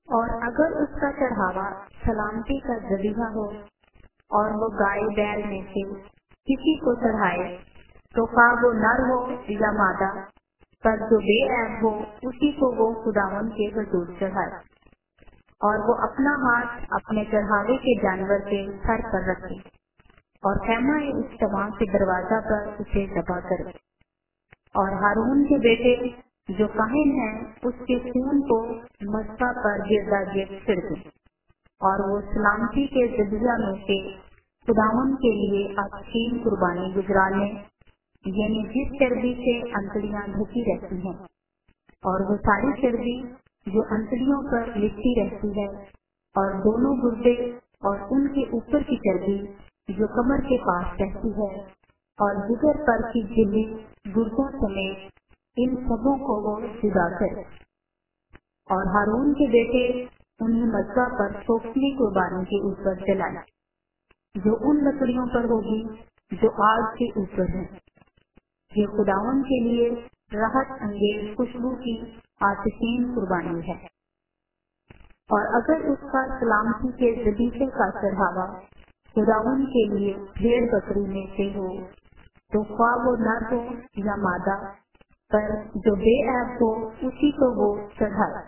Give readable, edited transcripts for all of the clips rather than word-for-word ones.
اور اگر اس کا چڑھاوا سلامتی کا ذبیحہ ہو اور وہ گائے بیل میں سے کسی کو چڑھائے تو خواہ وہ نر ہو یا مادہ، پر جو بے عیب ہو اسی کو وہ خداوند کے حضور چڑھائے، اور وہ اپنا ہاتھ اپنے چڑھاوے کے جانور کے سر پر رکھے اور خیمہ اجتماع کے دروازہ پر اسے ذبح کرے، اور ہارون کے بیٹے جو کاہن ہیں اس کے خون کو مذبح پر گردا گرد چھڑکے، اور وہ سلامتی کے ذبیحہ میں سے خداوند کے لیے عظیم قربانی گزرانے، یعنی جس چربی سے انتڑیاں ڈھکی رہتی ہیں، اور وہ ساری چربی جو انتڑیوں پر لپٹی رہتی ہے، اور دونوں گردے اور ان کے اوپر کی چربی جو کمر کے پاس رہتی ہے، اور جگر پر کی جھلی گردوں سمیت ان سبوں کو وہ جدا کرے، اور ہارون کے بیٹے انہیں مذبح پر سوکھنے قربانی کے اوپر جلائے، جو ان لکڑیوں پر ہوگی جو آگ کے اوپر ہیں۔ یہ خداوند کے لیے راحت انگیز خوشبو کی آتشین قربانی ہے۔ اور اگر اس کا سلامتی کے ذبیحے کا چڑھاوا خداوند کے لیے بھیڑ بکری میں سے ہو تو خواہ وہ نر ہو یا مادہ، پر جو بے عیب ہو اسی کو وہ چڑھائے۔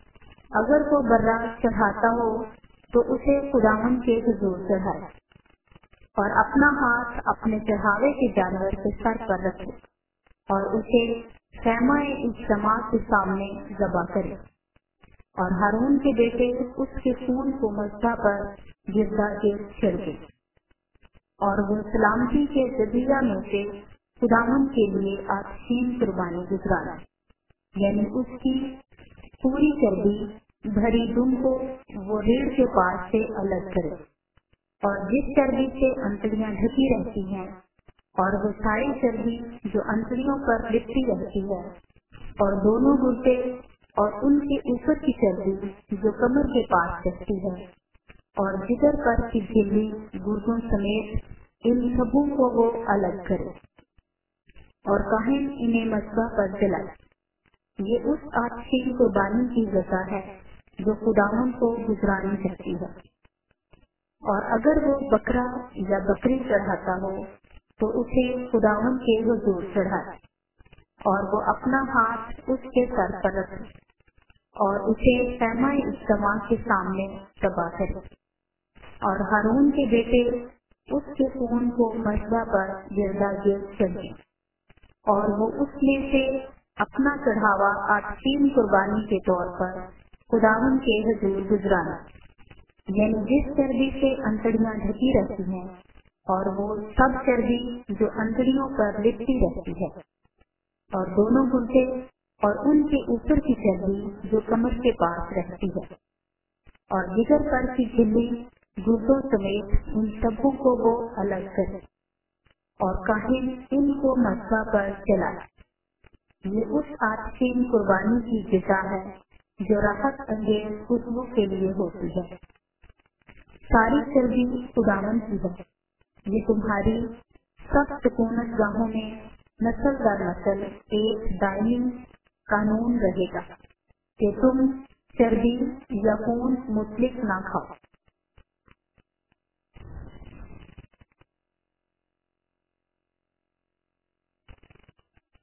اگر وہ برا چڑھاتا ہو تو اسے خداوند کے حضور چڑھائے، اور اپنا ہاتھ اپنے چڑھاوے کے جانور کے سر پر رکھے اور اسے خیمہ اجتماع کے سامنے ذبح کرے، اور ہارون کے بیٹے اس کے خون کو مذبح پر گردا گرد چھڑکے، اور وہ سلامتی کے ذبیحہ میں سے خداوند کے لیے آتشین قربانی گزرانا، یعنی اس کی پوری چربی بھری دم کو وہ ریڑھ کے پاس سے الگ کرے، اور جس چربی سے انتڑیاں ڈھکی رہتی ہیں، اور وہ ساری چربی جو انتڑیوں پر لپٹی رہتی ہے، اور دونوں گردے اور ان کے اوپر کی چربی جو کمر کے پاس رہتی ہے، اور جگر پر کی جھلی گردوں سمیت ان سبوں کو وہ الگ کرے، اور کاہن انہیں مذبح پر جلائے۔ یہ اس آتشین قربانی کی غذا ہے جو خداوند کو گزرانی چاہتی ہے۔ اور اگر وہ بکرا یا بکری چڑھاتا ہو تو اسے خداوند کے حضور چڑھائے، اور وہ اپنا ہاتھ اس کے سر پر رکھے اور اسے خیمہ اجتماع کے سامنے ذبح کرے، اور ہارون کے بیٹے اس کے خون کو مذبح پر گردا گرد چڑھے، اور وہ اس میں سے اپنا چڑھاوا آتشین قربانی کے طور پر خداوند کے حضور گزرانا، یعنی جس چربی سے انتڑیاں ڈھکی رہتی ہیں، اور وہ سب چربی جو انتڑیوں پر لپٹی رہتی ہے، اور دونوں گردے اور ان کے اوپر کی چربی جو کمر کے پاس رہتی ہے، اور جگر پر کی جھلی گردوں سمیت ان سبوں کو وہ الگ کرے، اور کاہن ان کو مذبح پر جلائے۔ یہ اس آتشین قربانی کی غذا ہے جو راحت انگیز خوشبو کے لیے ہوتی ہے۔ ساری چربی خداوند کی ہے۔ یہ تمہاری سب سکونت گاہوں میں نسل در نسل ایک دائمی قانون رہے گا کہ تم چربی یا خون مطلق نہ کھاؤ۔